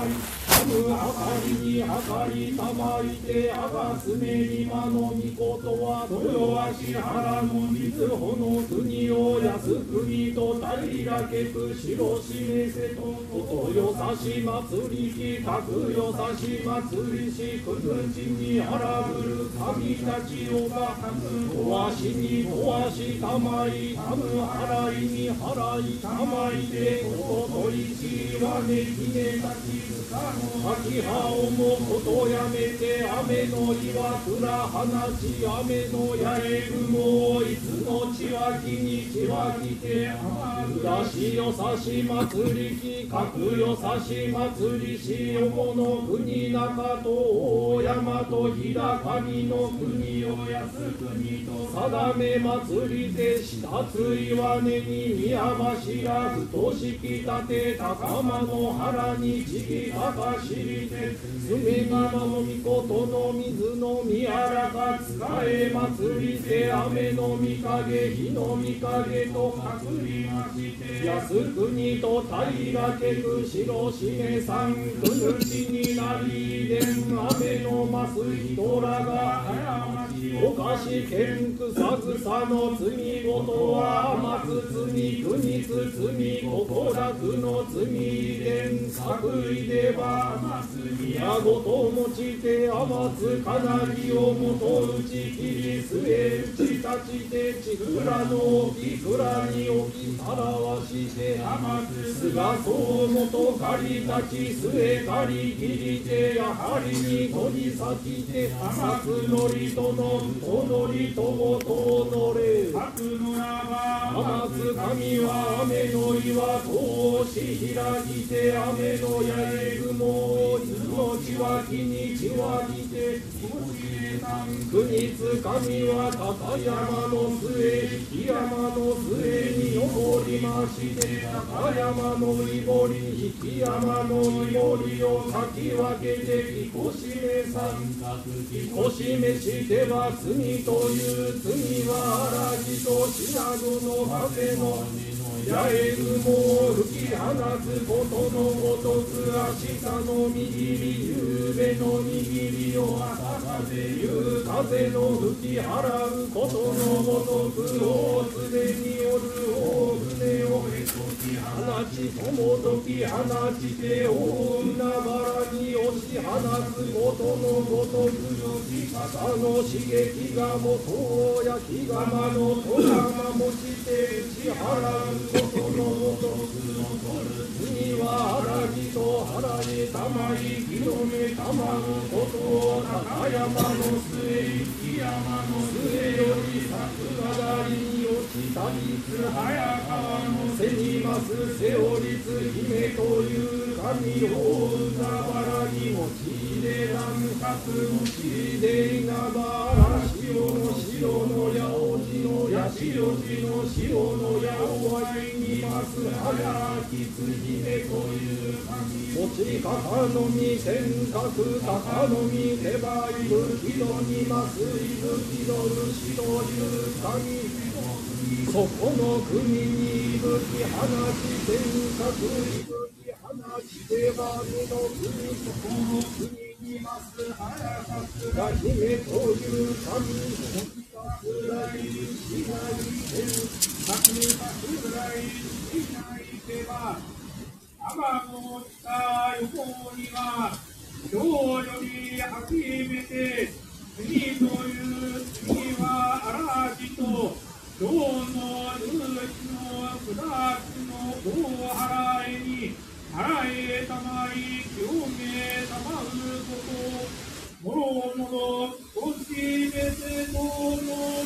むあかりにあかりたまいてあがすめにまのみことは豊足原の水穂の国を靖国と平けく白しめせとことよさし祭りきかくよさし祭りしくぬちにあらぶる神たちをがとわしにとわしたまいたむ払いに払いたまいてこといちはねきねたちつかの秋葉をもことやめて雨の岩倉放ち雨の八重雲いつのちわきにちわきてだしよさし祭りきかくよさし祭りしよもの国中と大山と平上の国を靖国と定め祭りて下つ岩根に宮柱太しき立て高間の原にちぎ高しりてすめみまのみことの水の宮らが使え祭りて雨の御影日の御影と隠りまして靖国と平けく白しめさんくぬちになりでん雨のます人らがおかしけんくさずさの罪ごとは松罪国つ罪心楽の罪でん作為では宮ごと持ちて天津かなりをもと打ち切り据え打ち立ちてちくらの置き蔵に置き表して天津菅総元借り立ち据え借り切りてやはりに取り裂きて天津のりとのとのりともとのれ白の天津神は雨の岩通し開きて雨の八重雲いつのちわきにちわきて国津神は高山の末引山の末に登りまして高山のいぼり引山のいぼりをかき分けてきこしめさんきこしめしては罪という罪は荒木と白子の風の八重雲を吹き放つことのごとく明日の握り夕べの握りを朝風夕風の吹き払うことのごとく大津による大船をへとき放ち友とき放ちて大海原に押し放つことのごとくよき方の刺激がもとやきがまの虎が持ちて打ち払うことのごとく残る次は荒木と腹へたまい広めたまることを高山の末雪山の末より桜りに落ちたりつ早川の背にます瀬織つ姫という神大海原に持ちで南角の地で稲葉潮の白の八王子の八代寺の白の八尾愛にます早きつ姫という神持ち方のみ尖閣高のみ手羽いぶきのにますいぶきの主という神そこの国にいぶき放ち尖閣いぶき放ち手羽にの国そこの国にます早かつら姫という神持ちかつらいしないてかつらいしないては天の北横には今日より初めて次という次は嵐と今日の夕日の九月の大払えに払えたまい清めたまることもろもろこしめてとの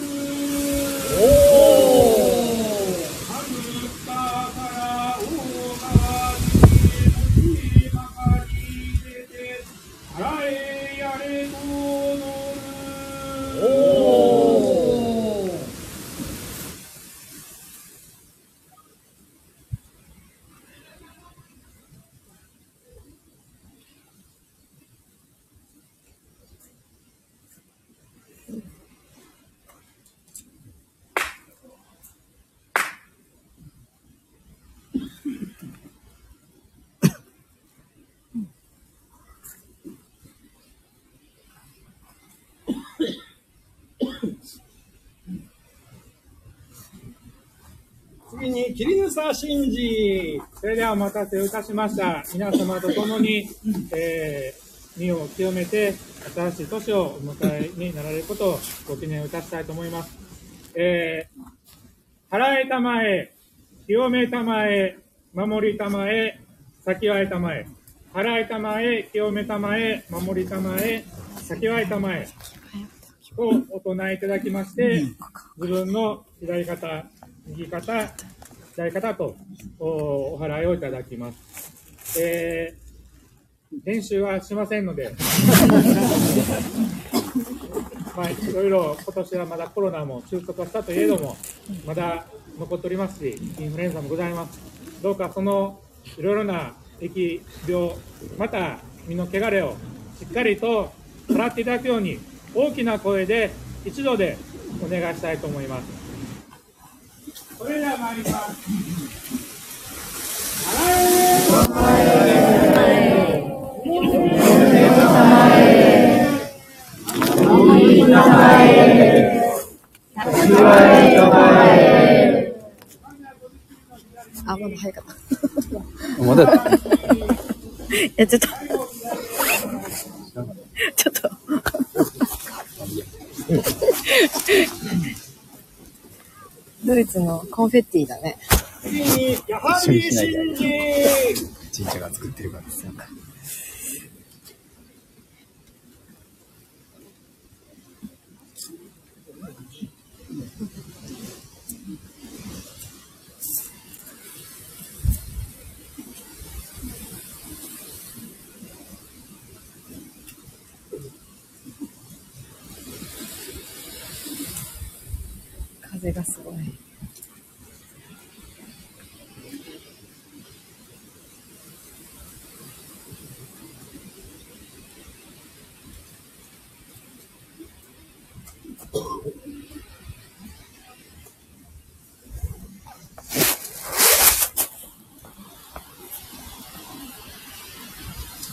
るキリヌサ神事。それではお待たせをいたしました。皆様と共に、身を清めて新しい年をお迎えになられることをご記念をいたしたいと思います。払えたまえ、清めたまえ、守りたまえ、先はえたまえ。払えたまえ、清めたまえ、守りたまえ、先はえたまえ。をお唱えいただきまして、自分の左肩、右肩、左肩とお祓いをいただきます。練習はしませんので、いろいろ今年はまだコロナも収束はしたといえども、まだ残っておりますし、インフルエンザもございます。どうかそのいろいろな疫病、また身の汚れをしっかりと払っていただくように、大きな声で一度でお願いしたいと思います。それでは参ります。払えあ、まだ早かった。 まだいや、ちょっと。ドイツのコンフェッティだね。 一緒にしないで。神社が作ってるからですよ。 風がすごい。